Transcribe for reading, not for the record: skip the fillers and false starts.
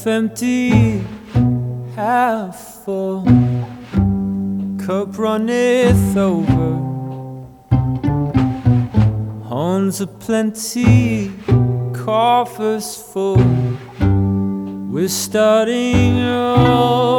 half empty, half full. Cup runneth over, horns aplenty, coffers full. We're starting over.